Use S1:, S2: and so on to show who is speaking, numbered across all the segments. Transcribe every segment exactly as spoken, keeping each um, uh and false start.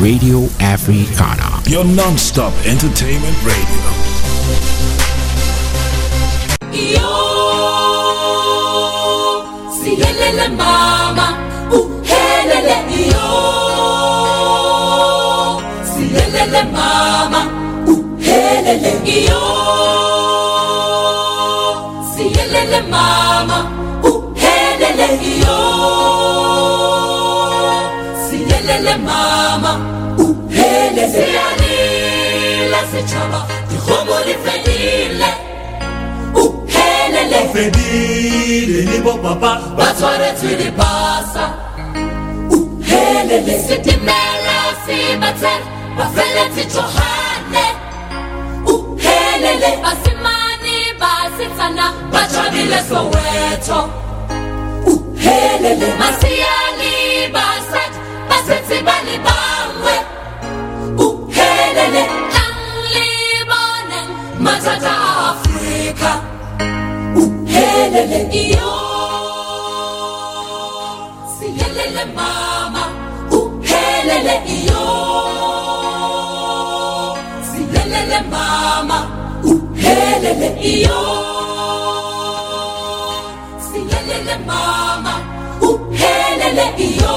S1: Radio Africana,
S2: your non-stop entertainment radio.
S3: Yo, siyelele mama, uhelele yo. Siyelele mama, uhelele yo. Siyelele mama, uhelele yo. Siyelele mama, uhelele. Siyalila sichaba, dikhomo di fedile. Fedile libo papa batware tswili basa uhelele sitimela sibathe bafele tijohane uhelele basimani basitsana bajabile Soweto uhelele masiyani basat basethi bali bangwe uhelele anglibone matata Africa Helele iyo, siyelele mama, uhelele iyo, siyelele mama, uhelele iyo, siyelele mama, uhelele iyo,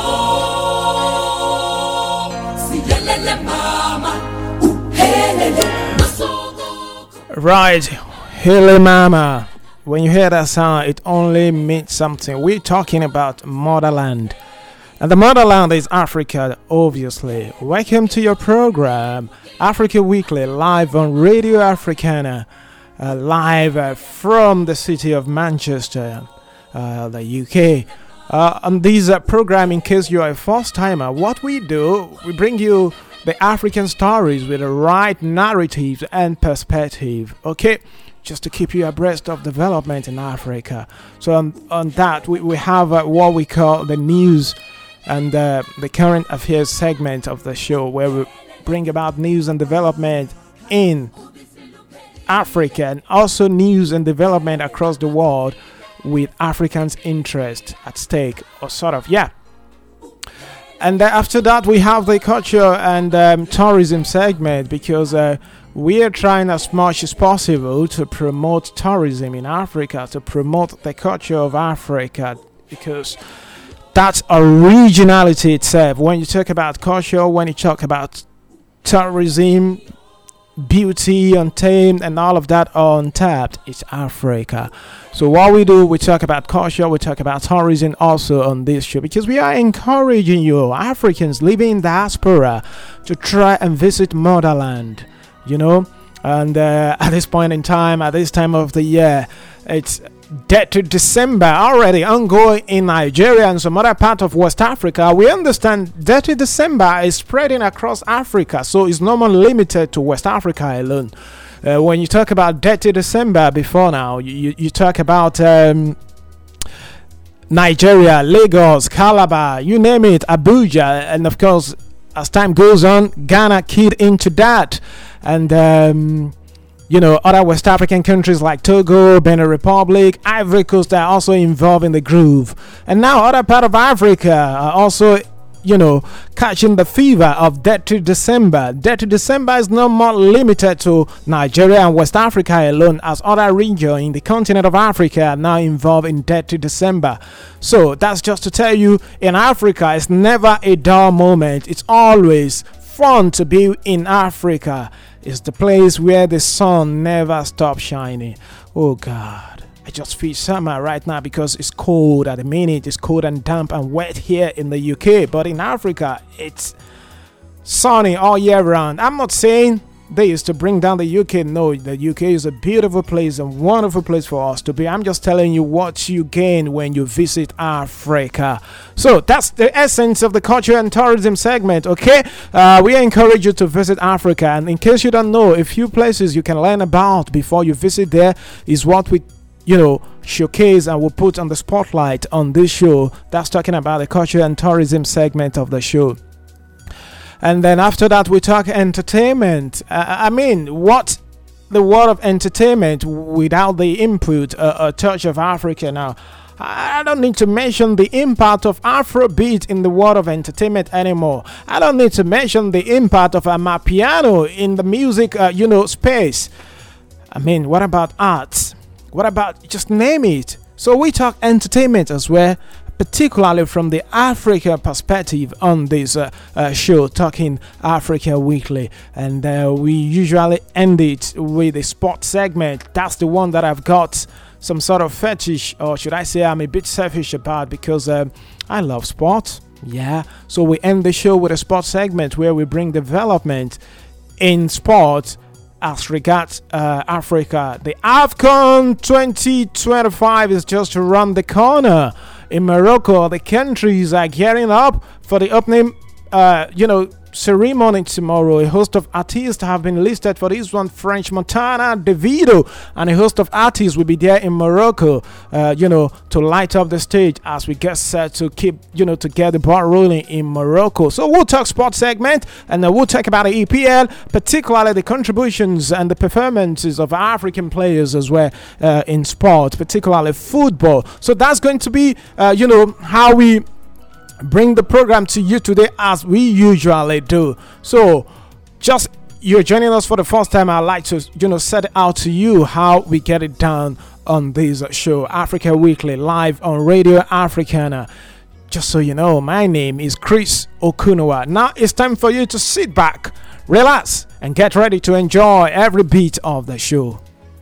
S3: siyelele mama, uhelele masoko.
S4: Right, Hele Mama. When you hear that sound, it only means something. We're talking about motherland. And the motherland is Africa, obviously. Welcome to your program, Africa Weekly, live on Radio Africana, uh, live uh, from the city of Manchester, uh, the U K. Uh, on this uh, program, in case you're a first-timer, what we do, we bring you the African stories with the right narrative and perspective, okay? Just to keep you abreast of development in Africa. So on, on that, we, we have uh, what we call the news and uh, the current affairs segment of the show, where we bring about news and development in Africa and also news and development across the world with Africans' interest at stake, or sort of, yeah. And uh, after that, we have the culture and um, tourism segment, because uh, we are trying as much as possible to promote tourism in Africa, to promote the culture of Africa, because that's originality itself. When you talk about culture, when you talk about tourism, beauty, untamed, and all of that untapped, it's Africa. So what we do, we talk about culture, we talk about tourism also on this show, because we are encouraging you, Africans living in diaspora, to try and visit motherland. You know, and uh, at this point in time, at this time of the year, it's Dead to December already ongoing in Nigeria and some other part of West Africa. We understand Dead to December is spreading across Africa, so it's not limited to West Africa alone. Uh, when you talk about Dead to December before now, you, you, you talk about um, Nigeria, Lagos, Calabar, you name it, Abuja, and of course, as time goes on, Ghana keyed into that. And, um, you know, other West African countries like Togo, Benin Republic, Ivory Coast are also involved in the groove. And now other part of Africa are also, you know, catching the fever of Dead to December. Dead to December is no more limited to Nigeria and West Africa alone, as other regions in the continent of Africa are now involved in Dead to December. So that's just to tell you, in Africa, it's never a dull moment. It's always fun to be in Africa. It's the place where the sun never stops shining. Oh God, I just feel summer right now because it's cold at the minute. It's cold and damp and wet here in the U K, but in Africa it's sunny all year round. I'm not saying they used to bring down the U K. No, the U K is a beautiful place, a wonderful place for us to be. I'm just telling you what you gain when you visit Africa. So that's the essence of the culture and tourism segment, okay? Uh, we encourage you to visit Africa. And in case you don't know, a few places you can learn about before you visit there is what we, you know, showcase and we'll put on the spotlight on this show. That's talking about the culture and tourism segment of the show. And then after that, we talk entertainment. Uh, I mean, what the world of entertainment without the input, uh, a touch of Africa now? I don't need to mention the impact of Afrobeat in the world of entertainment anymore. I don't need to mention the impact of Amapiano in the music, uh, you know, space. I mean, what about arts? What about, just name it. So we talk entertainment as well, particularly from the Africa perspective on this uh, uh, show, Talking Africa Weekly. And uh, we usually end it with a sports segment. That's the one that I've got some sort of fetish, or should I say I'm a bit selfish about, because uh, I love sports. Yeah, so we end the show with a sports segment where we bring development in sports as regards uh, Africa. The AFCON twenty twenty-five is just around the corner. In Morocco, the countries are gearing up for the opening, uh, you know, ceremony tomorrow. A host of artists have been listed for this one. French Montana, Davido, and a host of artists will be there in Morocco, uh, you know, to light up the stage as we get set to keep, you know, to get the ball rolling in Morocco. So we'll talk sports segment, and then we'll talk about the E P L, particularly the contributions and the performances of African players as well uh, in sport, particularly football. So that's going to be, uh, you know, how we bring the program to you today, as we usually do. So just you're joining us for the first time, I'd like to, you know, set it out to you how we get it done on this show, Africa Weekly, live on Radio Africana. Just so you know, my name is Chris Okunowa. Now it's time for you to sit back, relax, and get ready to enjoy every beat of the show.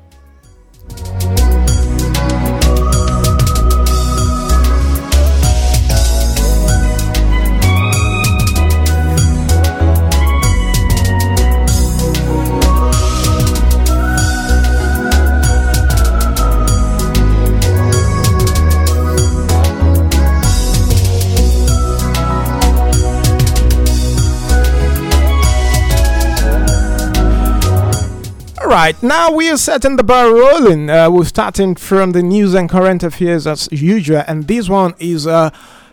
S4: Right, now we are setting the bar rolling. Uh, we're starting from the news and current affairs as usual, and this one is uh,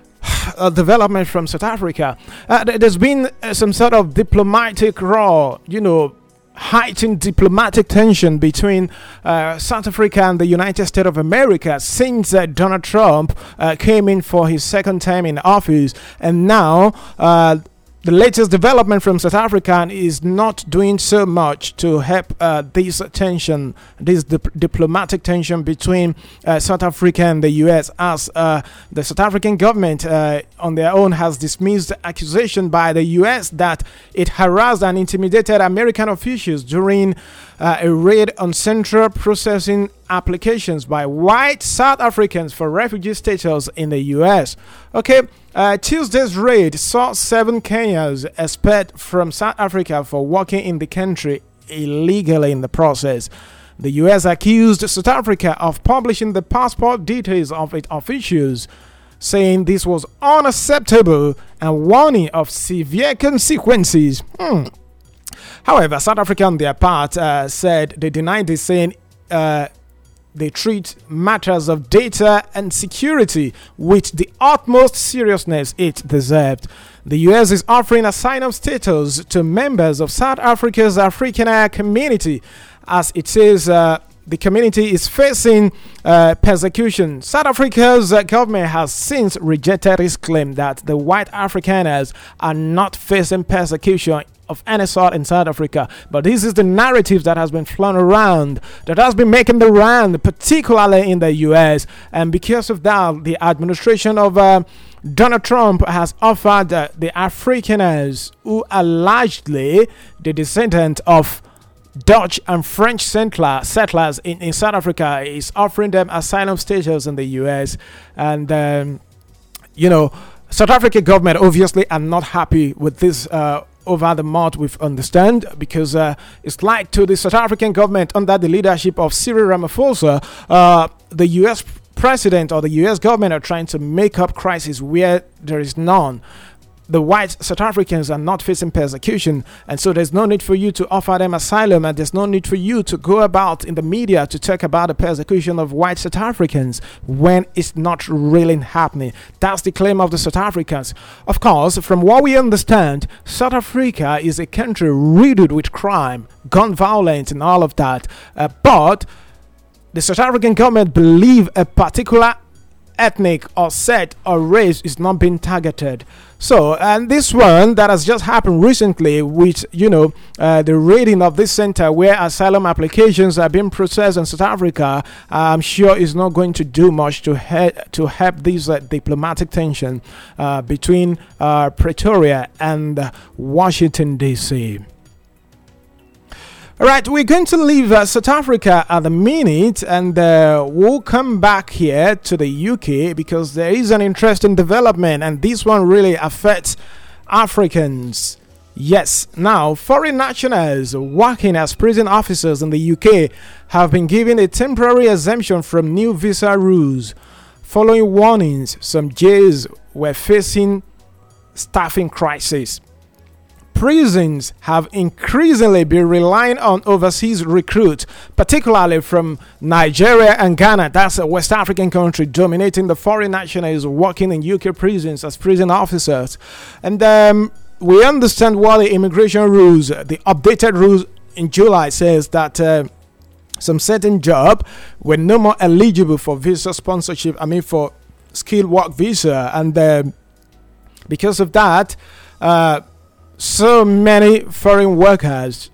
S4: a development from South Africa. Uh, there's been uh, some sort of diplomatic row, you know, heightened diplomatic tension between uh, South Africa and the United States of America since uh, Donald Trump uh, came in for his second term in office, and now uh, the latest development from South Africa is not doing so much to help uh, this tension, this dip- diplomatic tension between uh, South Africa and the U S, as uh, the South African government uh, on their own has dismissed the accusation by the U S that it harassed and intimidated American officials during uh, a raid on central processing applications by white South Africans for refugee status in the U S. Okay, uh, Tuesday's raid saw seven Kenyans expelled from South Africa for working in the country illegally in the process. The U S accused South Africa of publishing the passport details of its officials, saying this was unacceptable and warning of severe consequences. Hmm. However, South Africa on their part uh, said they denied this, saying uh, they treat matters of data and security with the utmost seriousness it deserved. The U S is offering asylum status to members of South Africa's Afrikaner community, as it says uh, the community is facing uh, persecution. South Africa's uh, government has since rejected its claim that the white Afrikaners are not facing persecution of any sort in South Africa. But this is the narrative that has been flown around, that has been making the round, particularly in the U S. And because of that, the administration of uh, Donald Trump has offered uh, the Afrikaners, who are largely the descendant of Dutch and French settler, settlers in, in South Africa, is offering them asylum status in the U S. And, um, you know, South African government obviously are not happy with this uh, over the month, we understand, because uh, it's like to the South African government under the leadership of Cyril Ramaphosa, uh, the U S president or the U S government are trying to make up crisis where there is none. The white South Africans are not facing persecution, and so there's no need for you to offer them asylum, and there's no need for you to go about in the media to talk about the persecution of white South Africans when it's not really happening. That's the claim of the South Africans. Of course, from what we understand, South Africa is a country riddled with crime, gun violence, and all of that. Uh, but the South African government believe a particular ethnic or set or race is not being targeted. So, and this one that has just happened recently with, you know, uh, the raiding of this center where asylum applications are being processed in South Africa, I'm sure is not going to do much to, he- to help this uh, diplomatic tension uh, between uh, Pretoria and uh, Washington, D C. All right, we're going to leave uh, South Africa at the minute, and uh, we'll come back here to the U K because there is an interesting development, and this one really affects Africans. Yes, now foreign nationals working as prison officers in the U K have been given a temporary exemption from new visa rules following warnings some jails were facing staffing crisis. Prisons have increasingly been relying on overseas recruits, particularly from Nigeria and Ghana. That's a West African country dominating the foreign nationals working in U K prisons as prison officers. And um, we understand why the immigration rules, the updated rules in July says that uh, some certain job were no more eligible for visa sponsorship, I mean for skilled work visa. And uh, because of that, uh, so many foreign workers,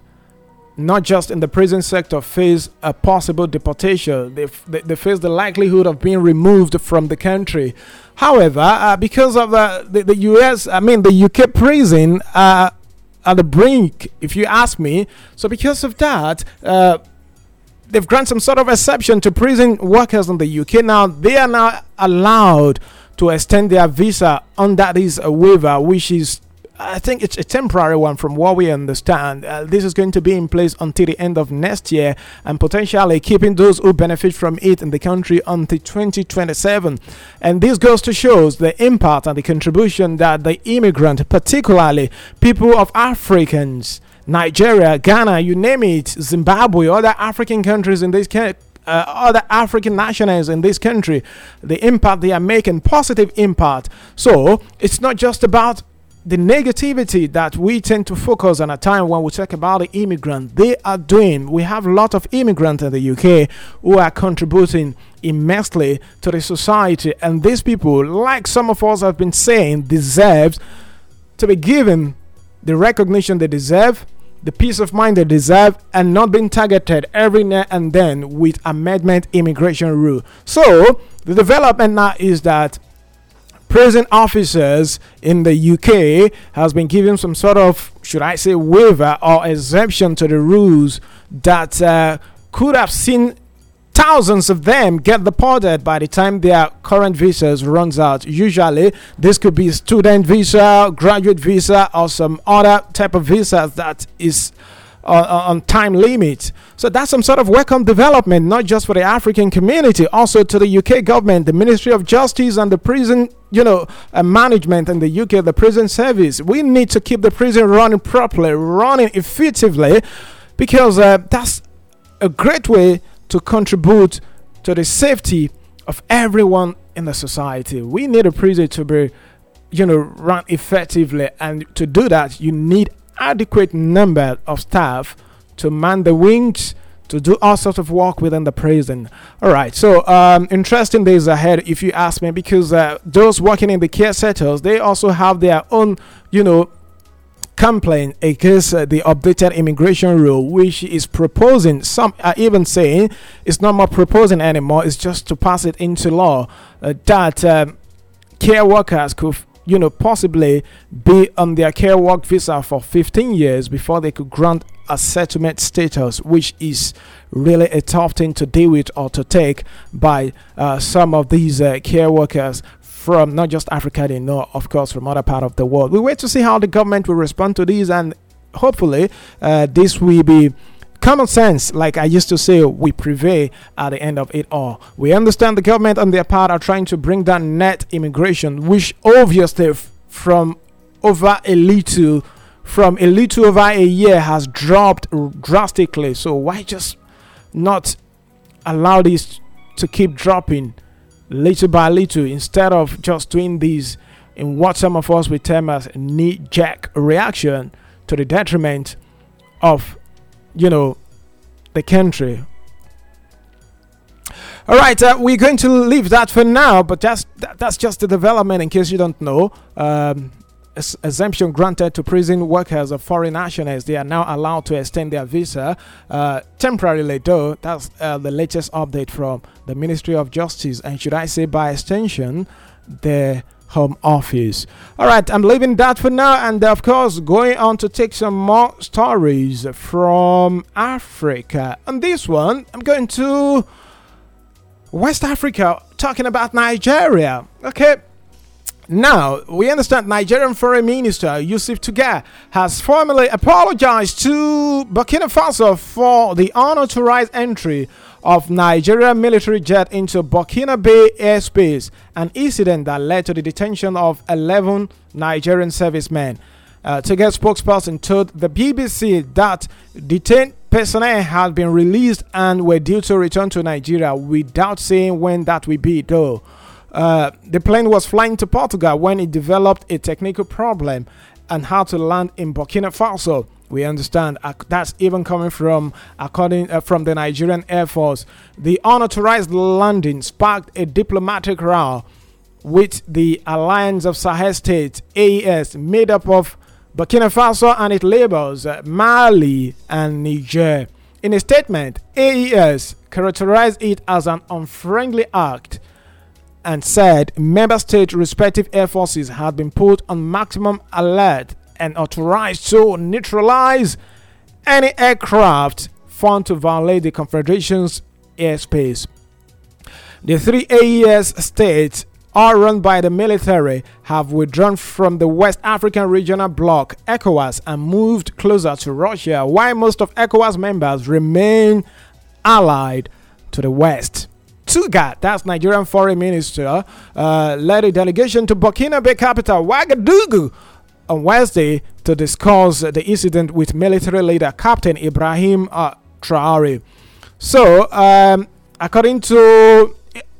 S4: not just in the prison sector, face a possible deportation. They, f- they face the likelihood of being removed from the country. However, uh, because of uh, the, the U S, I mean the U K prison uh, at the brink, if you ask me. So because of that, uh, they've granted some sort of exception to prison workers in the U K. Now they are now allowed to extend their visa under this uh, waiver, which is, I think it's a temporary one from what we understand. Uh, this is going to be in place until the end of next year and potentially keeping those who benefit from it in the country until twenty twenty-seven. And this goes to show the impact and the contribution that the immigrant, particularly people of Africans, Nigeria, Ghana, you name it, Zimbabwe, other African countries in this country, Uh, other African nationals in this country, the impact they are making, positive impact. So it's not just about the negativity that we tend to focus on a time when we talk about the immigrant. They are doing, we have a lot of immigrants in the U K who are contributing immensely to the society, and these people, like some of us have been saying, deserve to be given the recognition they deserve, the peace of mind they deserve, and not being targeted every now and then with amendment immigration rule. So the development now is that prison officers in the U K has been given some sort of, should I say, waiver or exemption to the rules that uh, could have seen thousands of them get deported by the time their current visas runs out. Usually this could be student visa, graduate visa, or some other type of visa that is on, on time limit. So that's some sort of welcome development, not just for the African community, also to the U K government, the Ministry of Justice, and the prison, you know, uh, management in the U K, the prison service. We need to keep the prison running properly, running effectively, because uh, that's a great way to contribute to the safety of everyone in the society. We need a prison to be, you know, run effectively, and to do that, you need adequate number of staff to man the wings, to do all sorts of work within the prison. All right, so um, interesting days ahead, if you ask me, because uh, those working in the care sectors, they also have their own, you know, complaint against uh, the updated immigration rule, which is proposing, some are even saying it's not more proposing anymore, it's just to pass it into law, uh, that um, care workers could, you know, possibly be on their care work visa for fifteen years before they could grant a settlement status, which is really a tough thing to deal with or to take by uh, some of these uh, care workers from not just Africa, they know, of course, from other part of the world. We wait to see how the government will respond to these, and hopefully uh, this will be common sense, like I used to say, we prevail at the end of it all. We understand the government on their part are trying to bring down net immigration, which obviously f- from over a little, from a little over a year has dropped r- drastically. So why just not allow this to keep dropping little by little, instead of just doing these in what some of us would term as a knee-jerk reaction to the detriment of, you know, the country. All right, uh, we're going to leave that for now, but that's that, that's just the development. In case you don't know, um, ex- exemption granted to prison workers of foreign nationals. They are now allowed to extend their visa uh, temporarily, though. That's uh, the latest update from the Ministry of Justice, and should I say, by extension, the Home Office. All right, I'm leaving that for now, and of course, going on to take some more stories from Africa. On this one, I'm going to West Africa, talking about Nigeria. Okay. Now, we understand Nigerian Foreign Minister Yusuf Tuga has formally apologized to Burkina Faso for the unauthorized entry of Nigerian military jet into Burkina Bay airspace, an incident that led to the detention of eleven Nigerian servicemen. Uh, Tuga's spokesperson told the B B C that detained personnel had been released and were due to return to Nigeria, without saying when that will be, though. Uh, the plane was flying to Portugal when it developed a technical problem and had to land in Burkina Faso. We understand uh, that's even coming from according uh, from the Nigerian Air Force. The unauthorized landing sparked a diplomatic row with the Alliance of Sahel States (A E S), made up of Burkina Faso and its neighbors uh, Mali and Niger. In a statement, A E S characterized it as an unfriendly act and said member state respective air forces had been put on maximum alert and authorized to neutralize any aircraft found to violate the Confederation's airspace. The three A E S states, all run by the military, have withdrawn from the West African Regional Bloc, ECOWAS, and moved closer to Russia, while most of ECOWAS members remain allied to the West. Tuga, that's Nigerian Foreign Minister, uh, led a delegation to Burkina Bay capital Ouagadougou on Wednesday to discuss the incident with military leader Captain Ibrahim uh, Traore. So, um, according to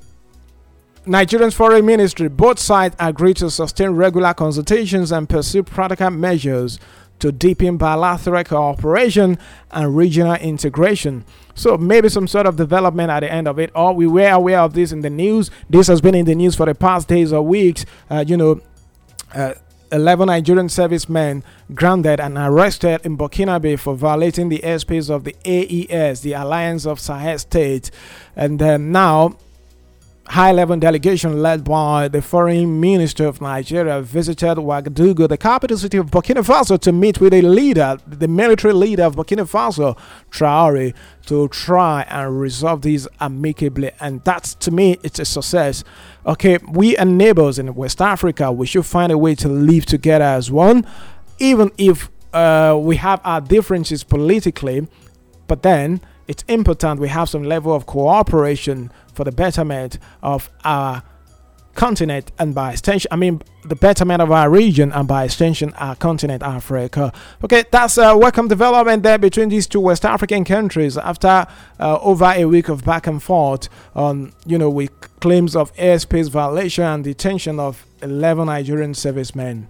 S4: Nigerian's foreign ministry, both sides agreed to sustain regular consultations and pursue practical measures to deepen bilateral cooperation and regional integration. So maybe some sort of development at the end of it. Or we were aware of this in the news. This has been in the news for the past days or weeks. Uh, you know, uh, eleven Nigerian servicemen grounded and arrested in Burkina Bay for violating the airspace of the A E S, the Alliance of Sahel States. And then now, high-level delegation led by the Foreign Minister of Nigeria visited Ouagadougou, the capital city of Burkina Faso, to meet with a leader, the military leader of Burkina Faso, Traore, to try and resolve these amicably. And that's, to me, it's a success. Okay, we are neighbors in West Africa. We should find a way to live together as one, even if uh, we have our differences politically. But then it's important we have some level of cooperation for the betterment of our continent and by extension, I mean, the betterment of our region and by extension, our continent, Africa. Okay, that's a welcome development there between these two West African countries after uh, over a week of back and forth on, you know, with claims of airspace violation and detention of eleven Nigerian servicemen.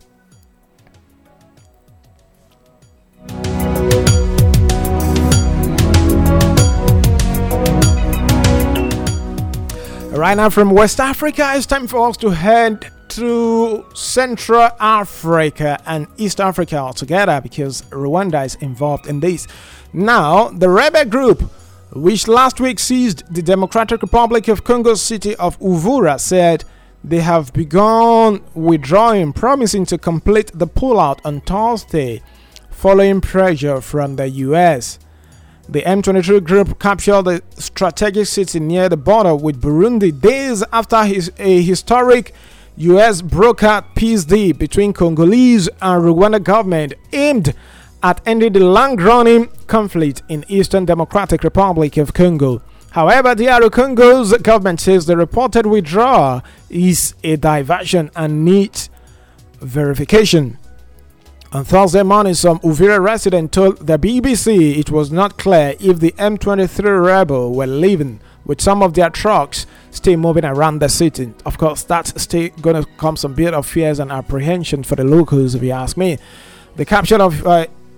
S4: Right now from West Africa, it's time for us to head to Central Africa and East Africa altogether, because Rwanda is involved in this. Now, the rebel group, which last week seized the Democratic Republic of Congo's city of Uvira, said they have begun withdrawing, promising to complete the pullout on Thursday, following pressure from the U S. The M twenty-three group captured the strategic city near the border with Burundi days after his, a historic U S brokered peace deal between Congolese and Rwanda government aimed at ending the long-running conflict in Eastern Democratic Republic of Congo. However, D R Congo's government says the reported withdrawal is a diversion and needs verification. On Thursday morning, some Uvira residents told the B B C it was not clear if the M twenty-three rebels were leaving, with some of their trucks still moving around the city. Of course, that's still going to come some bit of fears and apprehension for the locals, if you ask me. The capture of uh,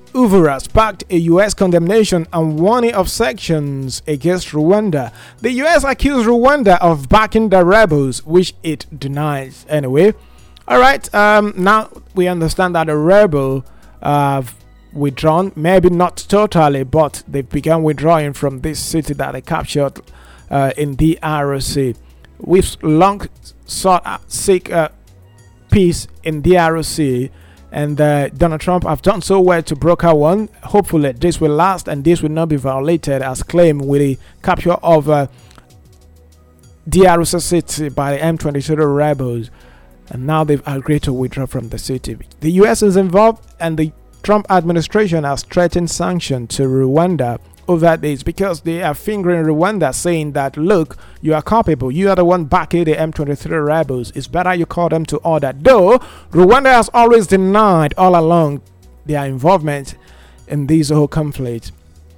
S4: Uvura sparked a U S condemnation and warning of sanctions against Rwanda. The U S accused Rwanda of backing the rebels, which it denies anyway. All right, um, now we understand that the rebel have withdrawn, maybe not totally, but they've begun withdrawing from this city that they captured uh, in the R O C. We've long sought uh, seek uh, peace in the R O C, and uh, Donald Trump have done so well to broker one. Hopefully this will last and this will not be violated as claimed with the capture of uh, D R C city by the M twenty-two rebels, and now they've agreed to withdraw from the city. The U S is involved, and the Trump administration has threatened sanctions to Rwanda over this because they are fingering Rwanda, saying that, look, you are culpable, you are the one backing the M twenty-three rebels, it's better you call them to order. Though Rwanda has always denied all along their involvement in this whole conflict.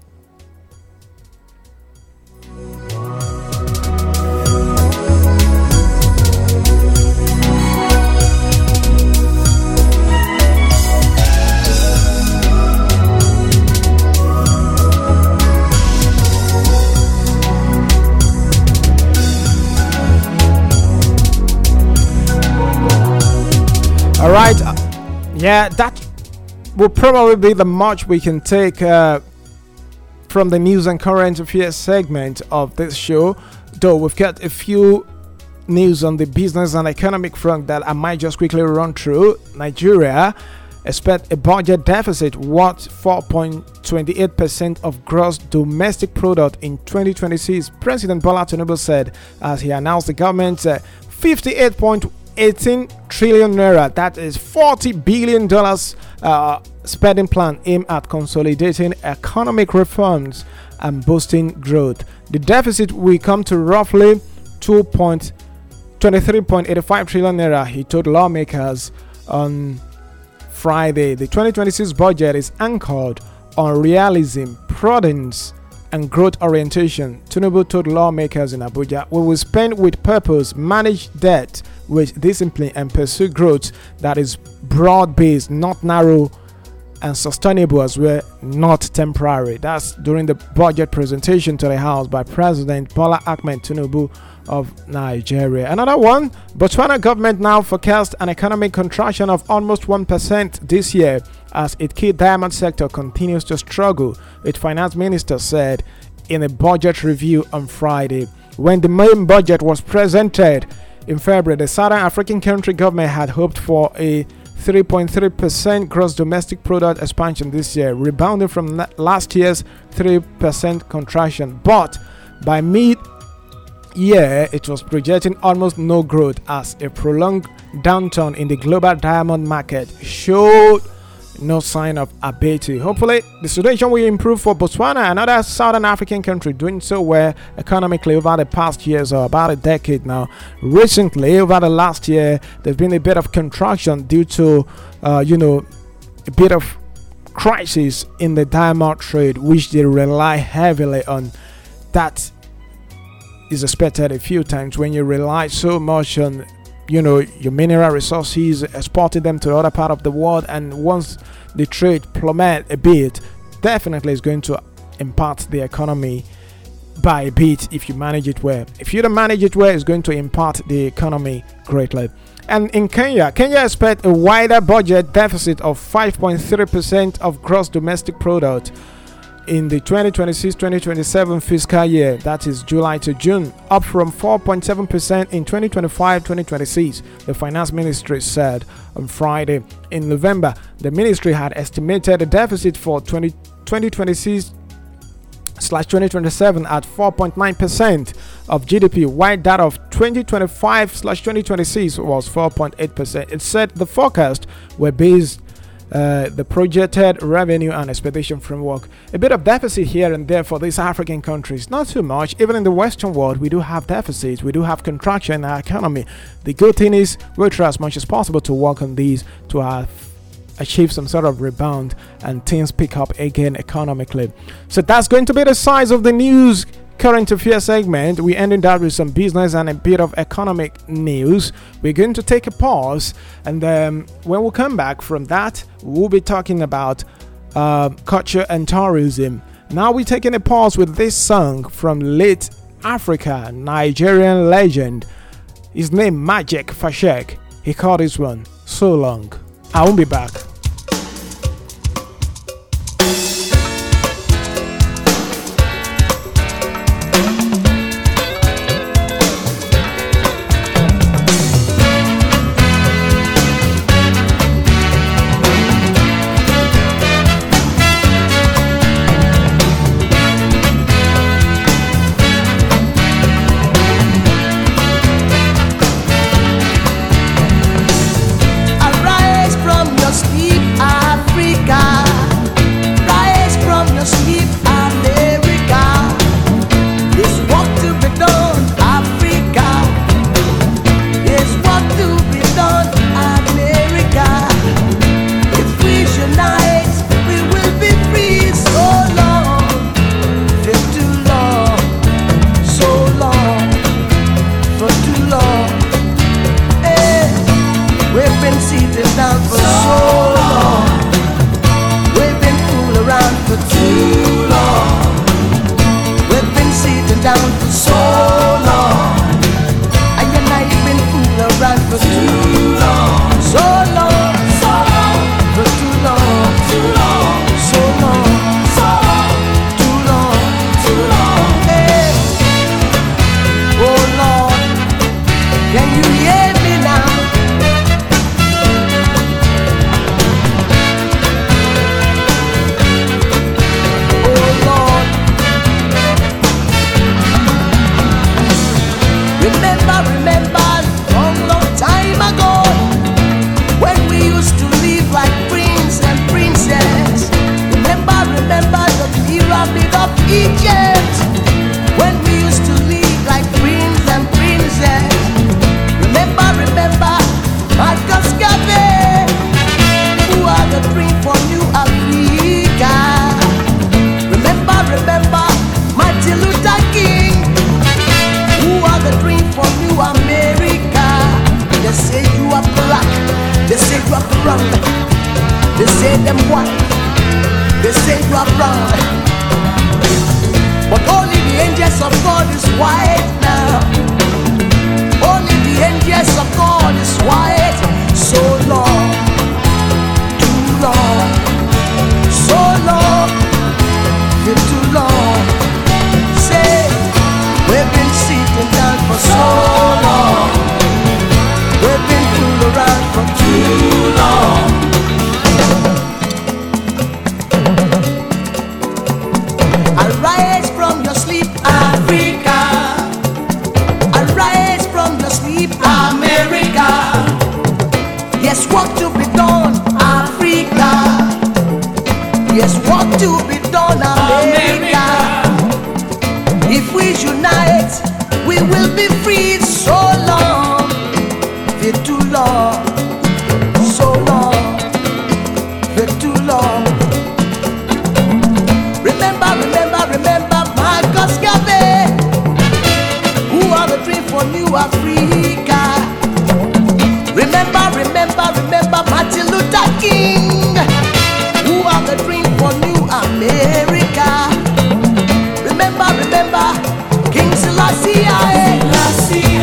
S4: All right, uh, yeah, that will probably be the much we can take uh, from the news and current affairs segment of this show. Though we've got a few news on the business and economic front that I might just quickly run through. Nigeria expect a budget deficit worth four point two eight percent of gross domestic product in twenty twenty-six. President Bola Tinubu said as he announced the government's uh, fifty-eight point one eight trillion naira, that is forty billion dollars uh, spending plan aimed at consolidating economic reforms and boosting growth. The deficit will come to roughly two point two three point eight five trillion naira, he told lawmakers on Friday. The twenty twenty-six budget is anchored on realism, prudence, and growth orientation. Tinubu told lawmakers in Abuja, we will spend with purpose, manage debt with discipline, and pursue growth that is broad-based, not narrow, and sustainable as well, not temporary. That's during the budget presentation to the House by President Bola Ahmed Tinubu of Nigeria. Another one, Botswana government now forecast an economic contraction of almost one percent this year as its key diamond sector continues to struggle, its finance minister said in a budget review on Friday. When the main budget was presented in February, the Southern African country government had hoped for a three point three percent gross domestic product expansion this year, rebounding from last year's three percent contraction. But by mid year, it was projecting almost no growth as a prolonged downturn in the global diamond market showed no sign of abating. Hopefully, the situation will improve for Botswana, another Southern African country doing so well economically over the past years or about a decade now. Recently, over the last year, there's been a bit of contraction due to, uh, you know, a bit of crisis in the diamond trade, which they rely heavily on. That is expected a few times when you rely so much on, you know, your mineral resources, exporting them to other part of the world, and once the trade plummet a bit, definitely is going to impact the economy by a bit if you manage it well. If you don't manage it well, it's going to impact the economy greatly. And in Kenya, Kenya expect a wider budget deficit of five point three percent of gross domestic product in the twenty twenty-six twenty twenty-seven fiscal year, that is July to June, up from four point seven percent in twenty twenty-five twenty twenty-six, the finance ministry said on Friday. In November, the ministry had estimated the deficit for twenty twenty-six slash twenty twenty-seven at four point nine percent of G D P, while that of twenty twenty-five slash twenty twenty-six was four point eight percent. It said the forecast were based Uh, the projected revenue and expectation framework. A bit of deficit here and there for these African countries, not too much. Even in the Western world, we do have deficits, we do have contraction in our economy. The good thing is we'll try as much as possible to work on these to have achieve some sort of rebound and things pick up again economically. So that's going to be the size of the news current affairs segment. We ended that with some business and a bit of economic news. We're going to take a pause, and um, when we come back from that, we'll be talking about uh, culture and tourism. Now we're taking a pause with this song from late Africa Nigerian legend. His name Magic Fashek. He called this one So Long. I won't be back.
S3: King Selassie,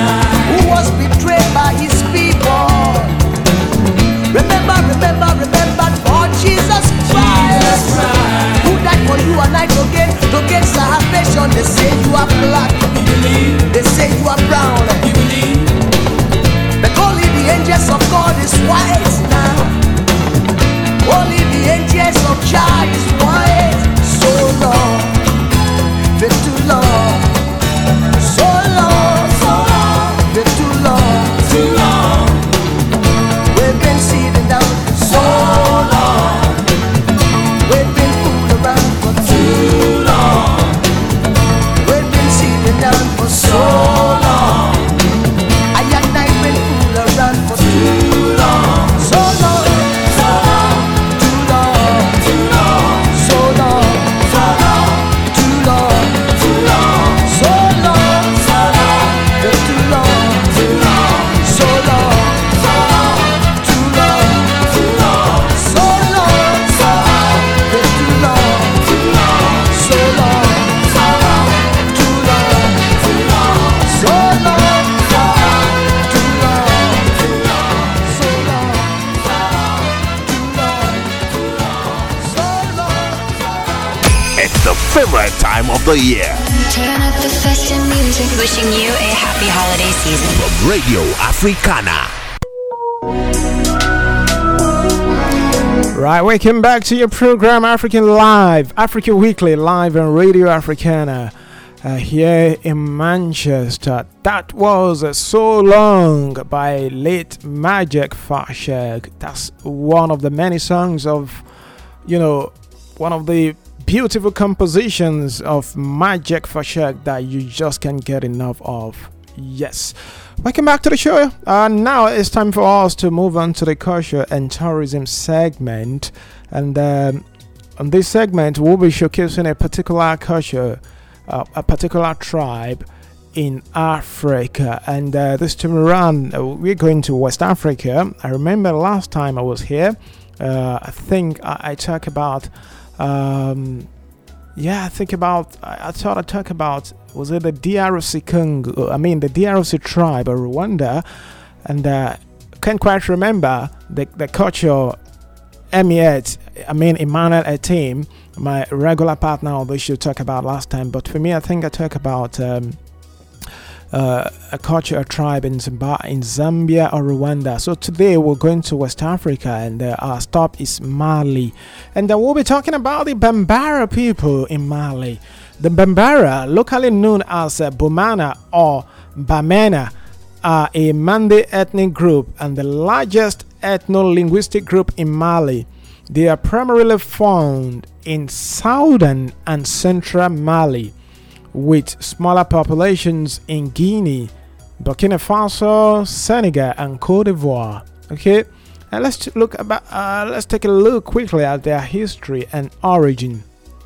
S2: favorite time of the year.
S5: Turn up the festive music. Wishing you a happy holiday season.
S2: From Radio Africana.
S4: Right, welcome back to your program African Live, Africa Weekly, live on Radio Africana, uh, here in Manchester. That was uh, So Long by late Magic Fashek. That's one of the many songs of, you know, one of the beautiful compositions of Magic Fashek that you just can't get enough of. Yes. Welcome back to the show. Uh, now it's time for us to move on to the culture and tourism segment. And um, on this segment, we'll be showcasing a particular culture, uh, a particular tribe in Africa. And uh, this time around, uh, we're going to West Africa. I remember last time I was here, uh, I think I, I talked about, um, yeah, I think about, I, I thought I talked about, was it the D R C Congo? I mean, the D R C tribe of Rwanda, and uh, can't quite remember the the culture. Emiet, I mean Emmanuel Etim, my regular partner, although she talked about last time. But for me, I think I talk about um, uh, a culture, a tribe in Zimbabwe, in Zambia or Rwanda. So today we're going to West Africa, and uh, our stop is Mali, and uh, we'll be talking about the Bambara people in Mali. The Bambara, locally known as uh, Bomana or Bamena, are a Mande ethnic group and the largest ethno-linguistic group in Mali. They are primarily found in southern and central Mali, with smaller populations in Guinea, Burkina Faso, Senegal, and Cote d'Ivoire. Okay, and let's t- look about. Uh, let's take a look quickly at their history and origin.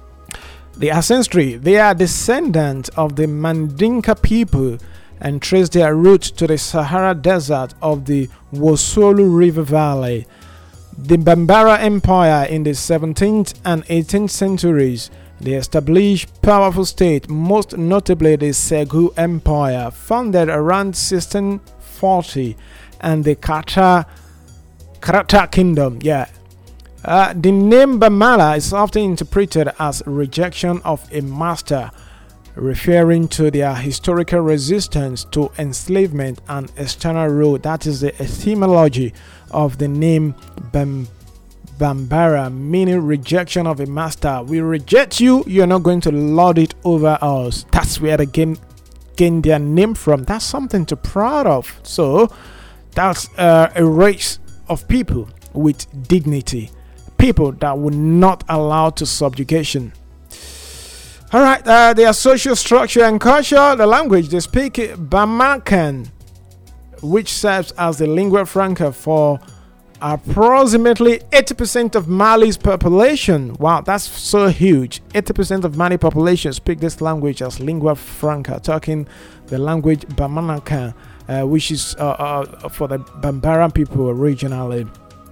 S4: The ancestry, they are descendants of the Mandinka people and trace their roots to the Sahara Desert of the Wosolu River Valley. The Bambara Empire in the seventeenth and eighteenth centuries, they established powerful state, most notably the Segu Empire, founded around sixteen forty, and the Kata, Kata Kingdom, yeah. Uh, the name Bamala is often interpreted as rejection of a master, referring to their historical resistance to enslavement and external rule. That is the etymology of the name Bam- Bambara, meaning rejection of a master. We reject you, you're not going to lord it over us. That's where they gain, gain their name from. That's something to proud of. So that's uh, a race of people with dignity. People that were not allowed to subjugation. All right, uh, their social structure and culture, the language they speak Bamakan, which serves as the lingua franca for approximately eighty percent of Mali's population. Wow, that's so huge. eighty percent of Mali population speak this language as lingua franca, talking the language Bamanakan, uh, which is uh, uh, for the Bambara people originally.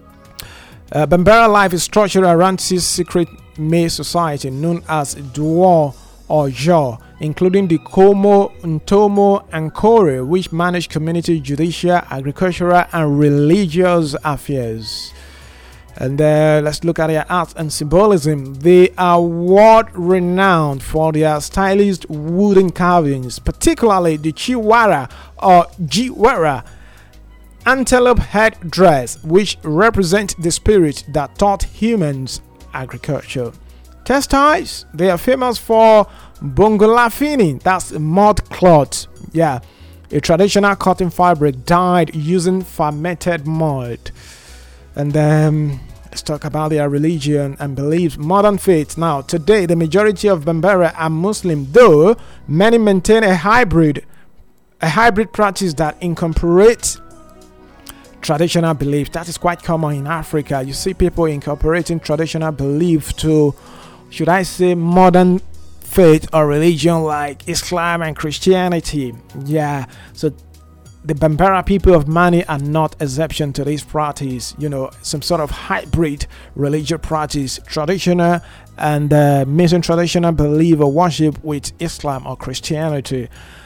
S4: Uh, Bambara life is structured around this secret maize society known as Duo or Jo, including the Komo, Ntomo, and Kore, which manage community, judicial, agricultural, and religious affairs. And uh, let's look at their art and symbolism. They are world-renowned for their stylized wooden carvings, particularly the Chiwara or Jiwara antelope head dress, which represent the spirit that taught humans agriculture. Textiles, they are famous for bongolafini, that's mud cloth, yeah, a traditional cotton fabric dyed using fermented mud. And then let's talk about their religion and beliefs. Modern faith. Now today the majority of Bambara are Muslim, though many maintain a hybrid a hybrid practice that incorporates traditional beliefs. That is quite common in Africa. You see people incorporating traditional belief to, should I say, modern faith or religion like Islam and Christianity. Yeah, so the Bambara people of Mali are not exception to this practice. You know, some sort of hybrid religious practice, traditional and uh, mixing traditional belief or worship with Islam or Christianity.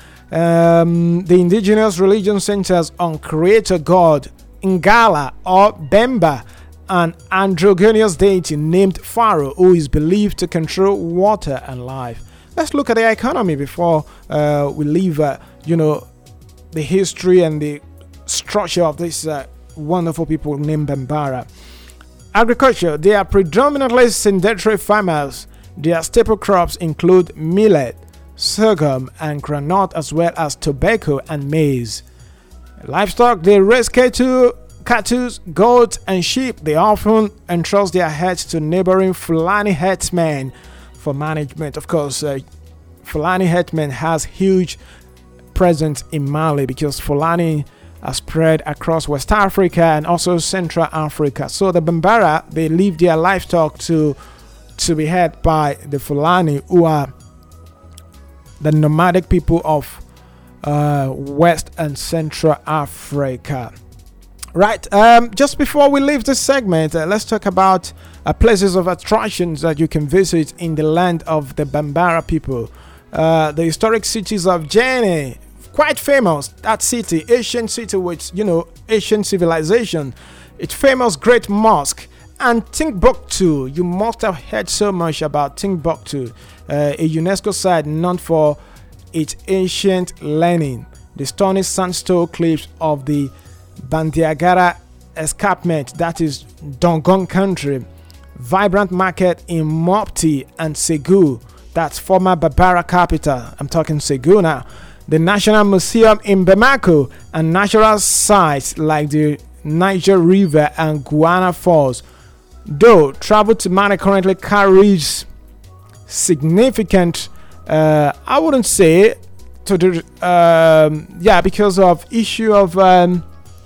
S4: Um, the indigenous religion centers on Creator God, Ngala or Bemba, an androgynous deity named Pharaoh who is believed to control water and life. Let's look at the economy before uh, we leave, uh, you know, the history and the structure of this uh, wonderful people named Bambara. Agriculture, they are predominantly sedentary farmers. Their staple crops include millet, sorghum, and granite, as well as tobacco and maize. Livestock, they raise cattle, cattle, goats, and sheep. They often entrust their herds to neighboring Fulani herdsmen for management. Of course, uh, Fulani herdsmen has huge presence in Mali because Fulani are spread across West Africa and also Central Africa. So the Bambara, they leave their livestock to to be had by the Fulani, who are the nomadic people of uh, West and Central Africa. Right, um, just before we leave this segment, uh, let's talk about uh, places of attractions that you can visit in the land of the Bambara people. Uh, the historic cities of Djenné, quite famous, that city, ancient city with, you know, ancient civilization. Its famous Great Mosque. And Timbuktu, you must have heard so much about Timbuktu, uh, a UNESCO site known for its ancient learning. The stunning sandstone cliffs of the Bandiagara escarpment, that is Dongon country. Vibrant market in Mopti and Ségou, that's former Bambara capital. I'm talking Ségou now. The National Museum in Bamako and natural sites like the Niger River and Guana Falls. Though travel to Mali currently carries significant, uh, I wouldn't say, to the um, yeah, because of issue of um,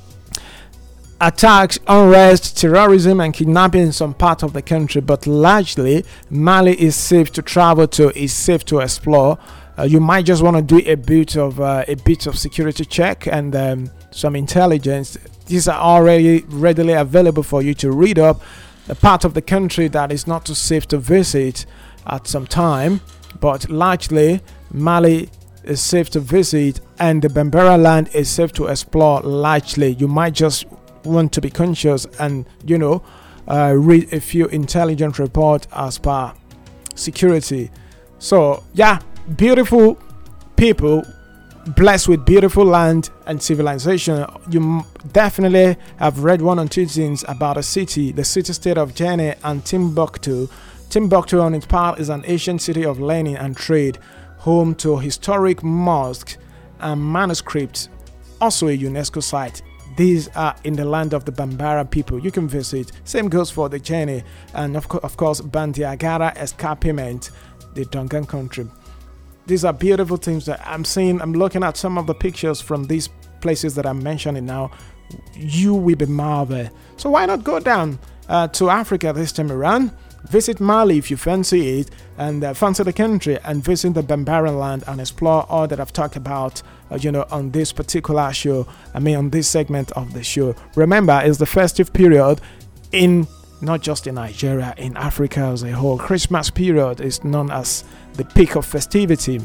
S4: attacks, unrest, terrorism, and kidnapping in some part of the country. But largely, Mali is safe to travel to, is safe to explore. Uh, you might just want to do a bit of uh, a bit of security check and um, some intelligence. These are already readily available for you to read up. A part of the country that is not too safe to visit at some time, but largely Mali is safe to visit and the Bambara land is safe to explore largely. You might just want to be conscious and, you know, uh, read a few intelligent reports as per security. So yeah, beautiful people, blessed with beautiful land and civilization. You m- definitely have read one or two things about a city, the city-state of Djenné and Timbuktu. Timbuktu on its part is an ancient city of learning and trade, home to historic mosques and manuscripts, also a UNESCO site. These are in the land of the Bambara people. You can visit. Same goes for the Djenné and of, co- of course Bandiagara escarpment, the Dongan country. These are beautiful things that I'm seeing. I'm looking at some of the pictures from these places that I'm mentioning now. You will be marveled. So why not go down uh, to Africa this time around? Visit Mali if you fancy it, and uh, fancy the country, and visit the Bambara land and explore all that I've talked about, uh, you know, on this particular show. I mean, on this segment of the show. Remember, it's the festive period in not just in Nigeria, in Africa as a whole. Christmas period is known as the peak of festivity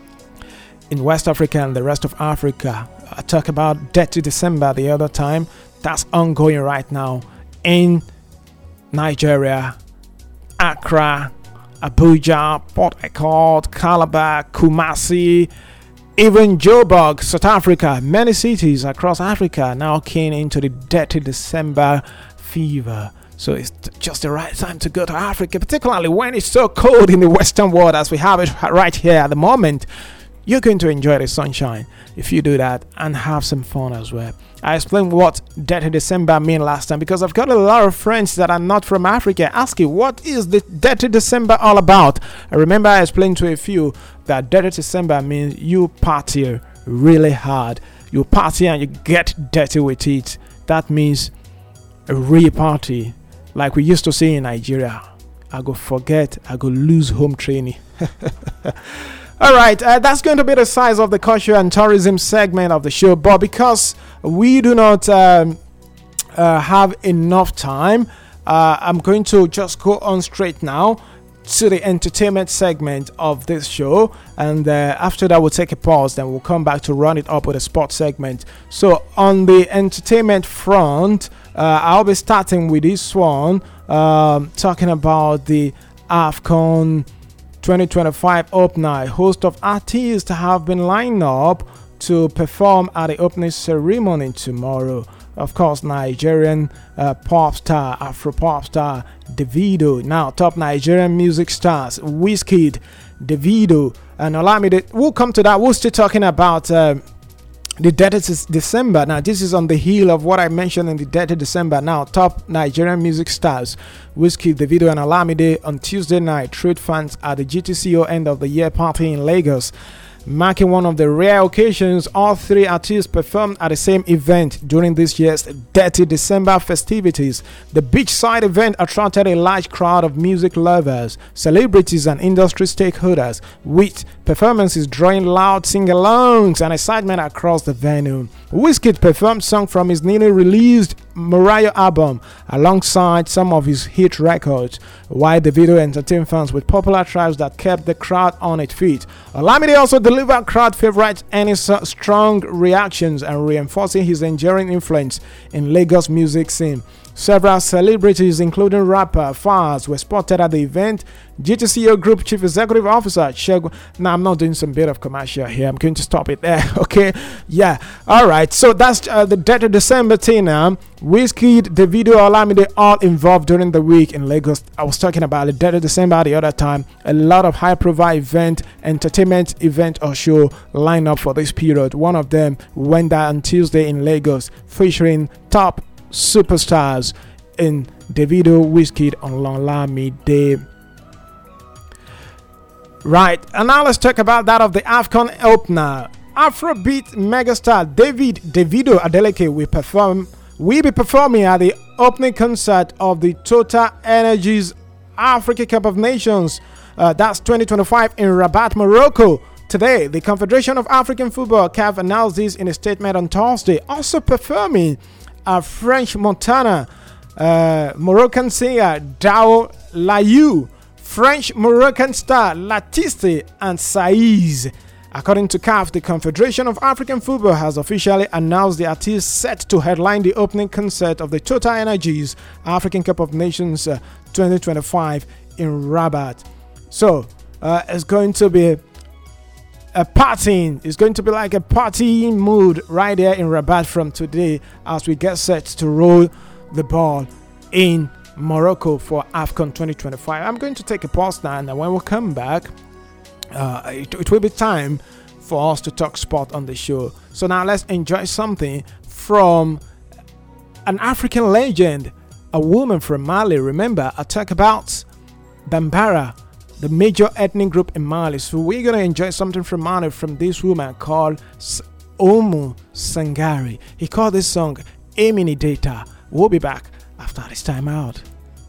S4: in West Africa and the rest of Africa. I talked about Dirty December the other time. That's ongoing right now in Nigeria, Accra, Abuja, Port Harcourt, Calabar, Kumasi, even Joburg, South Africa. Many cities across Africa now keen into the Dirty December fever. So it's just the right time to go to Africa, particularly when it's so cold in the Western world as we have it right here at the moment. You're going to enjoy the sunshine if you do that and have some fun as well. I explained what Dirty December mean last time because I've got a lot of friends that are not from Africa asking what is the Dirty December all about. I remember I explained to a few that Dirty December means you party really hard. You party and you get dirty with it. That means a real party. Like we used to say in Nigeria, I go forget, I go lose home training. All right, uh, that's going to be the size of the culture and tourism segment of the show. But because we do not um, uh, have enough time, uh, I'm going to just go on straight now to the entertainment segment of this show. And uh, after that, we'll take a pause. Then we'll come back to run it up with a sports segment. So on the entertainment front, Uh, I'll be starting with this one, um, talking about the AFCON twenty twenty-five opener. A host of artists have been lined up to perform at the opening ceremony tomorrow. Of course, Nigerian uh, pop star, Afro pop star Davido. Now, top Nigerian music stars Wizkid, Davido, and Olamide. We'll come to that. We're still talking about uh, the thirtieth of December. Now, this is on the heel of what I mentioned in the thirtieth of December. Now, top Nigerian music stars Wizkid, Davido, and Olamide on Tuesday night treat fans at the G T C O end of the year party in Lagos. Marking one of the rare occasions, all three artists performed at the same event during this year's thirtieth of December festivities. The beachside event attracted a large crowd of music lovers, celebrities, and industry stakeholders, with performances drawing loud sing-alongs and excitement across the venue. Wizkid performed songs from his newly released Mariah album alongside some of his hit records, while Davido entertained fans with popular tracks that kept the crowd on its feet. Olamide also delivered crowd favorites and strong reactions and reinforcing his enduring influence in Lagos music scene. Several celebrities, including rapper Faz, were spotted at the event. G T C O Group Chief Executive Officer Shegun. Now, I'm not doing some bit of commercial here. I'm going to stop it there. Okay, yeah. All right. So that's uh, the thirtieth of December thing now. Wizkid, Davido, Olamide, all involved during the week in Lagos. I was talking about the thirtieth of December the other time. A lot of high-profile event, entertainment event or show lined up for this period. One of them went down on Tuesday in Lagos, featuring top superstars in Davido, Wizkid, and Olamide. Right, and now let's talk about that of the AFCON opener. Afrobeat megastar David Davido Adeleke will perform will be performing at the opening concert of the Total Energies Africa Cup of Nations. Uh, that's twenty twenty-five in Rabat, Morocco. Today, the Confederation of African Football C A F announced this in a statement on Thursday. Also performing are French Montana, uh, Moroccan singer Dao Layou, French Moroccan star Latiste, and Saiz. According to C A F, the Confederation of African Football has officially announced the artists set to headline the opening concert of the Total Energies African Cup of Nations uh, twenty twenty-five in Rabat. So, uh, it's going to be a partying. It's going to be like a party mood right there in Rabat from today as we get set to roll the ball in Morocco for AFCON twenty twenty-five. I'm going to take a pause now, and when we come back, uh, it, it will be time for us to talk sport on the show. So now let's enjoy something from an African legend, a woman from Mali. Remember, I talk about Bambara, the major ethnic group in Mali. So we're going to enjoy something from Mali from this woman called Oumou Sangari. He called this song Emini Data. We'll be back after this time out.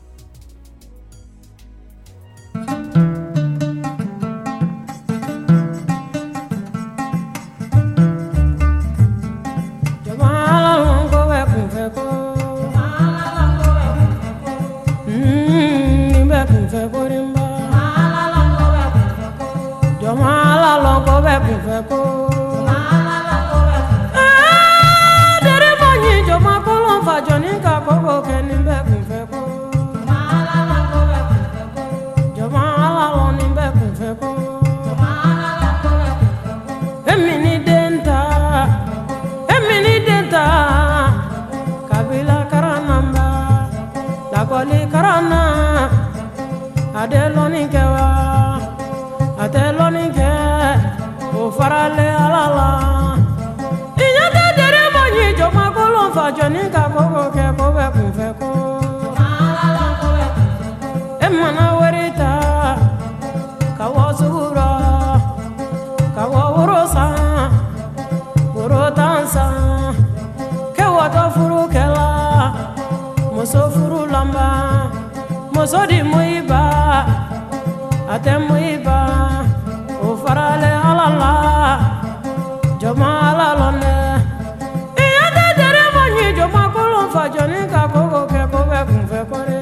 S6: Mosodi muiba, ate muiba, o farale alala, joma alalone. Iyade dere mani joma kolon fa joni ka koko ke kobe kunfe kore.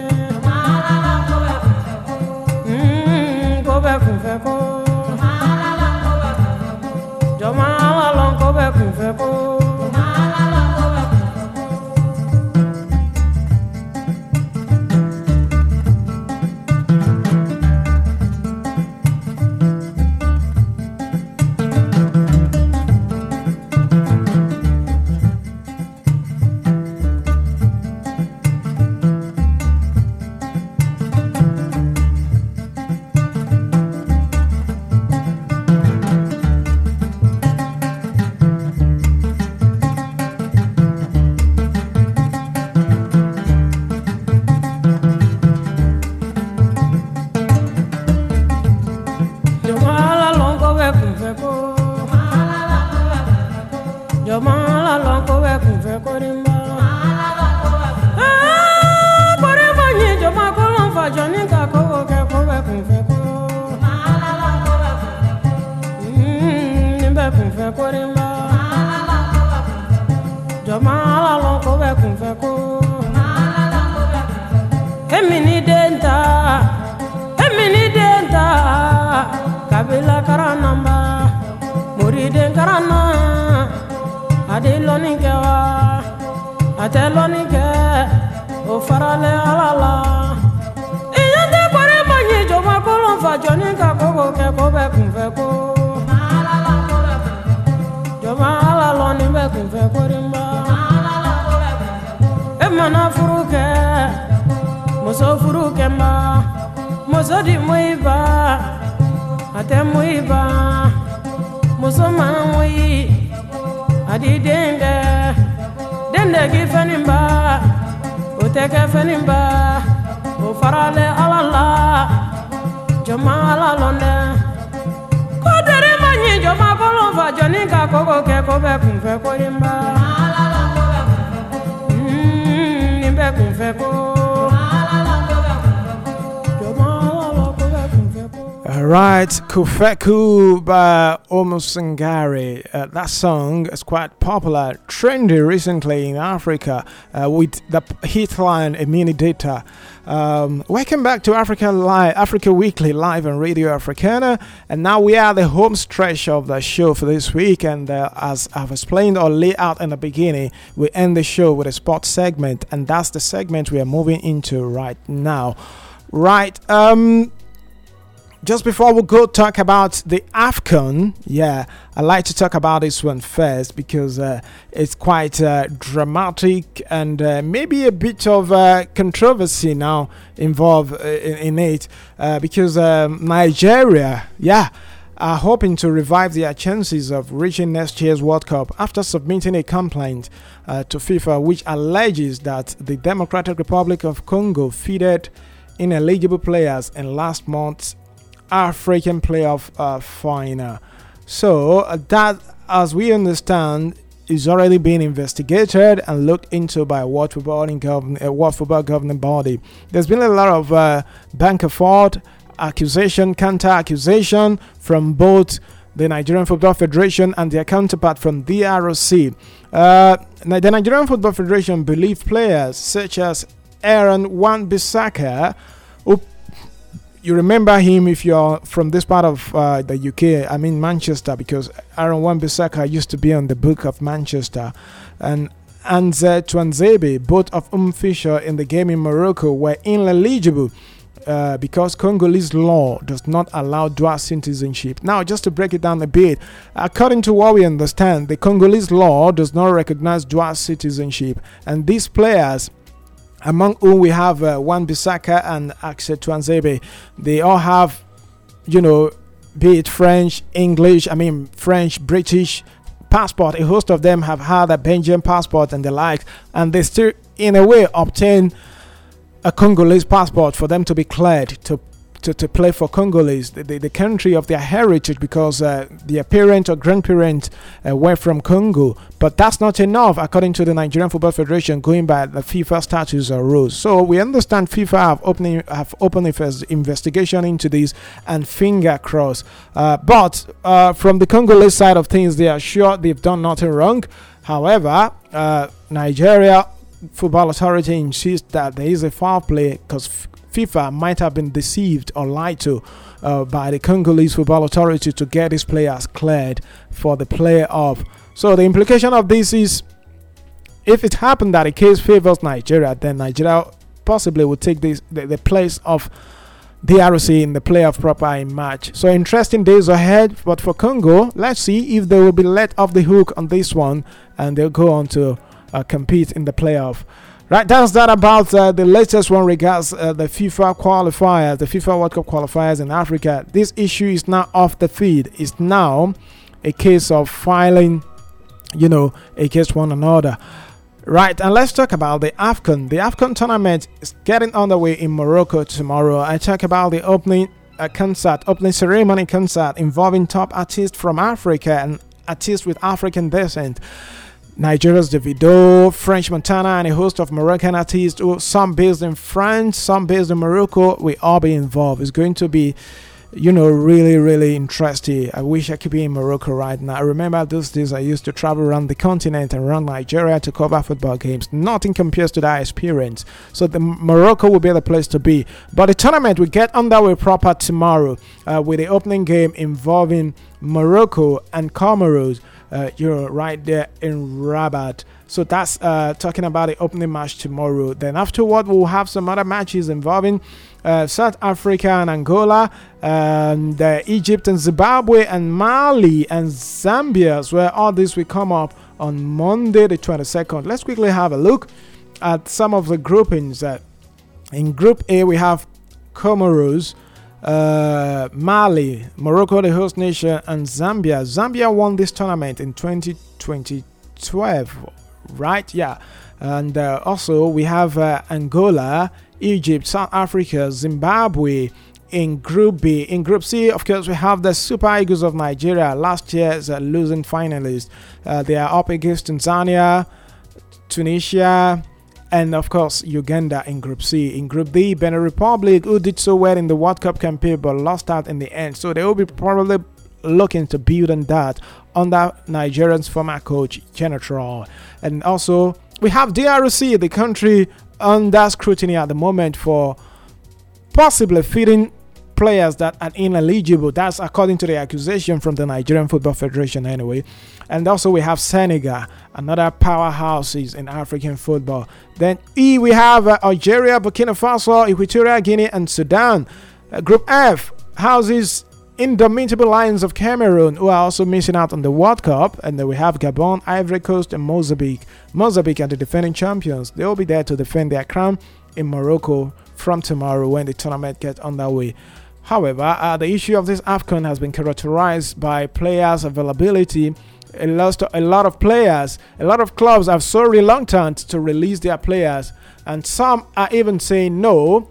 S6: Hmm, kobe kunfe ko. Joma alalon kobe kunfe ko. korimba. Ah, korimba ni joma kolon fa joni ka ko ke ko be kun fe ko. Mm, ni be kun fe korimba. Joma la lo ko be kun fe ko. Emini denta, emini denta, kabila karanamba, muride karana, ade loninke wa, ate loninke, o farale alala. Iyande kore banyi joma kolon fa joni ka koko ke ko be kun fe ko. Joma ala loni be kun fe korimba. Emana furuke. Moso furu kemba, moso di muiba, ate muiba, moso manwi, adi dende, dende gifenimba, uteke fenimba, o farale alala, joma ala londe, kodere manyi joma kolova joni ka koko ke kobe kunfe korimba, mm, nimbe kunfe ko.
S4: Right, Kufeku by Omosangari. Uh, that song is quite popular, trendy recently in Africa uh, with the hit line A Mini Data. Um, welcome back to Africa Live, Africa Weekly Live on Radio Africana, and now we are the home stretch of the show for this week. And uh, as I've explained or laid out in the beginning, we end the show with a sports segment, and that's the segment we are moving into right now. Right. Um. Just before we go talk about the AFCON, yeah, I like to talk about this one first because uh, it's quite uh, dramatic and uh, maybe a bit of uh, controversy now involved uh, in, in it uh, because um, Nigeria, yeah, are hoping to revive their chances of reaching next year's World Cup after submitting a complaint uh, to FIFA which alleges that the Democratic Republic of Congo feeded ineligible players in last month's African playoff uh, final. So uh, that, as we understand, is already being investigated and looked into by World Football, Govern- uh, World Football governing body. There's been a lot of uh, bank of fraud, accusation, counter accusation from both the Nigerian Football Federation and their counterpart from D R C. Uh, the Nigerian Football Federation believe players such as Aaron Wan-Bissaka, who you remember him if you're from this part of uh, the U K, I mean Manchester, because Aaron Wan-Bissaka used to be on the book of Manchester. And Anze Tuanzebe, both of whom feature in the game in Morocco, were ineligible uh, because Congolese law does not allow dual citizenship. Now, just to break it down a bit, according to what we understand, the Congolese law does not recognize dual citizenship. And these players, among whom we have uh, Wan-Bissaka and Anze Tuanzebe, they all have, you know, be it French, English, I mean French, British passport. A host of them have had a Belgian passport and the like, and they still, in a way, obtain a Congolese passport for them to be cleared to to, to play for Congolese, the, the, the country of their heritage, because uh, their parent or grandparent uh, were from Congo. But that's not enough, according to the Nigerian Football Federation, going by the FIFA statutes or rules. So we understand FIFA have opening have opened a investigation into this, and finger crossed. Uh, but uh, from the Congolese side of things, they are sure they've done nothing wrong. However, uh, Nigeria Football Authority insists that there is a foul play because f- FIFA might have been deceived or lied to uh, by the Congolese Football Authority to get his players cleared for the playoff. So the implication of this is, if it happened that a case favors Nigeria, then Nigeria possibly would take this the, the place of D R C in the playoff proper in March. So interesting days ahead. But for Congo, let's see if they will be let off the hook on this one and they'll go on to uh, compete in the playoff. Right, that's that about uh, the latest one regards uh, the FIFA qualifiers, the FIFA World Cup qualifiers in Africa. This issue is now off the feed. It's now a case of filing, you know, against one another. Right, and let's talk about the AFCON. The AFCON tournament is getting underway in Morocco tomorrow. I talk about the opening uh, concert, opening ceremony concert involving top artists from Africa and artists with African descent. Nigeria's Davido, French Montana, and a host of Moroccan artists, some based in France, some based in Morocco, will all be involved. It's going to be, you know, really, really interesting. I wish I could be in Morocco right now. I remember those days I used to travel around the continent and around Nigeria to cover football games. Nothing compares to that experience. So the Morocco will be the place to be. But the tournament will get underway proper tomorrow uh, with the opening game involving Morocco and Comoros. Uh, you're right there in Rabat. So that's uh, talking about the opening match tomorrow. Then afterward, we'll have some other matches involving uh, South Africa and Angola, and uh, Egypt and Zimbabwe and Mali and Zambia as well. All this will come up on Monday the twenty-second. Let's quickly have a look at some of the groupings. Uh, in Group A, we have Comoros, Uh, Mali, Morocco, the host nation, and Zambia. Zambia won this tournament in twenty twelve, right? Yeah. And uh, also we have uh, Angola, Egypt, South Africa, Zimbabwe in Group B. In Group C, of course, we have the Super Eagles of Nigeria, last year's uh, losing finalists. Uh, they are up against Tanzania, Tunisia, and of course Uganda in Group C. In Group D, Benin Republic, who did so well in the World Cup campaign but lost out in the end, so they will be probably looking to build on that under Nigerian's former coach Genetro. And also we have D R C, the country under scrutiny at the moment for possibly feeding players that are ineligible. That's according to the accusation from the Nigerian Football Federation anyway. And also we have Senegal, another powerhouses in African football. Then E, we have uh, Algeria, Burkina Faso, Equatorial Guinea, and Sudan. Uh, Group F houses indomitable Lions of Cameroon, who are also missing out on the World Cup. And then we have Gabon, Ivory Coast, and Mozambique. Mozambique are the defending champions. They will be there to defend their crown in Morocco from tomorrow when the tournament gets underway. However, uh, the issue of this AFCON has been characterized by players' availability. A lot, a lot of players, a lot of clubs are so reluctant to release their players, and some are even saying no,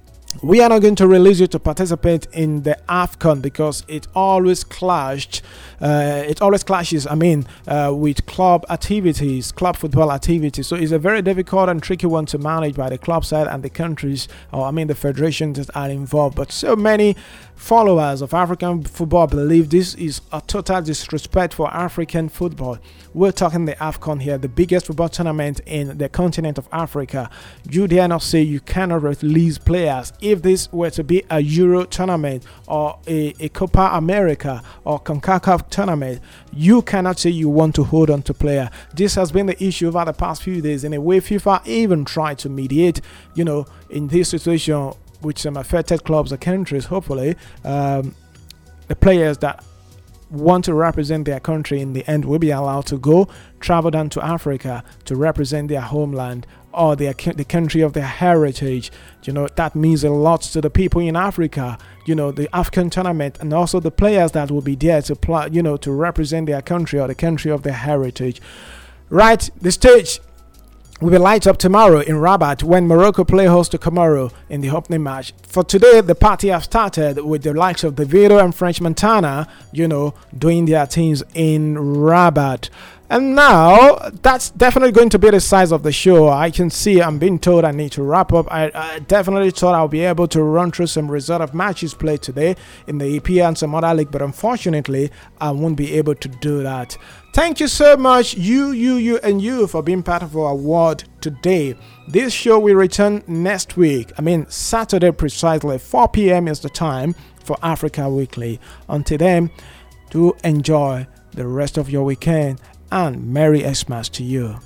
S4: we are not going to release you to participate in the AFCON because it always clashed. Uh, it always clashes. I mean, uh, with club activities, club football activities. So it's a very difficult and tricky one to manage by the club side and the countries, or I mean, the federations that are involved. But so many followers of African football believe this is a total disrespect for African football. We're talking the AFCON here, the biggest football tournament in the continent of Africa. You dare not say you cannot release players. If this were to be a Euro tournament or a, a Copa America or CONCACAF tournament, you cannot say you want to hold on to player. This has been the issue over the past few days. In a way, FIFA even tried to mediate, you know, in this situation with some affected clubs or countries. Hopefully, um, the players that want to represent their country in the end will be allowed to go travel down to Africa to represent their homeland or their the country of their heritage. You know, that means a lot to the people in Africa. You know, the African tournament, and also the players that will be there to play, you know, to represent their country or the country of their heritage. Right, the stage will be light up tomorrow in Rabat when Morocco play host to Comoro in the opening match. For today, the party have started with the likes of Davido and French Montana, you know, doing their things in Rabat. And now, that's definitely going to be the size of the show. I can see I'm being told I need to wrap up. I, I definitely thought I'll be able to run through some result of matches played today in the E P L and some other league, but unfortunately, I won't be able to do that. Thank you so much, you, you, you, and you, for being part of our award today. This show will return next week. I mean, Saturday precisely, four p.m. is the time for Africa Weekly. Until then, do enjoy the rest of your weekend, and Merry Xmas to you.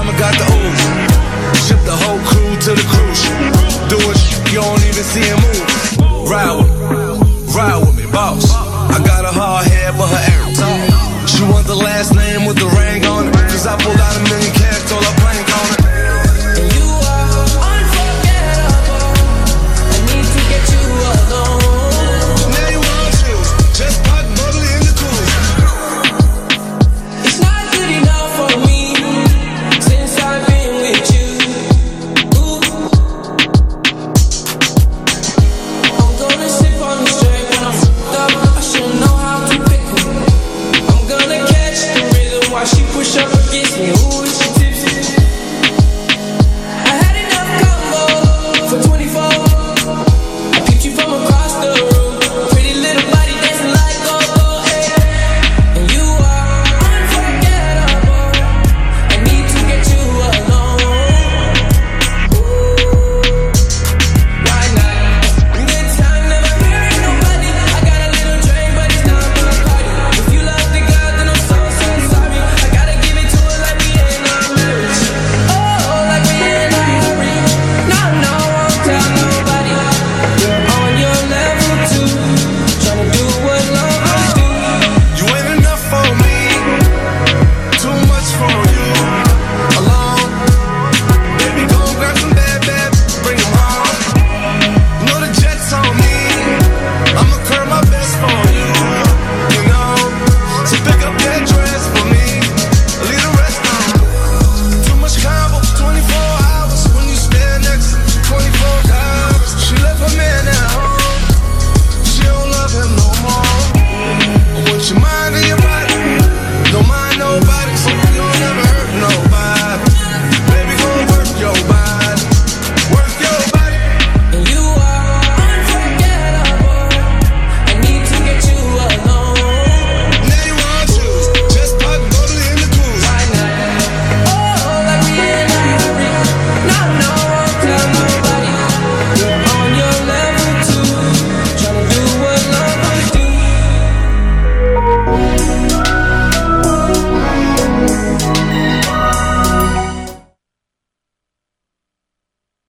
S7: time I got the ooze. Ship the whole crew to the cruise ship. Doing shit you don't even see him move. Ride with me, ride with me, boss. I got a hard head, but her air talk. She want the last name with the ring on it. Cause I pulled out a million cash, told her plank on it.
S8: And you are unforgettable. I need to get you alone.
S7: Now you want you, just put bubbly in the cool.
S8: It's not good enough for me since I've been with you. Ooh. I'm gonna sip on the strength when I'm fucked up. I should know how to pick 'em. I'm gonna catch the rhythm while she push up against me. Ooh, it's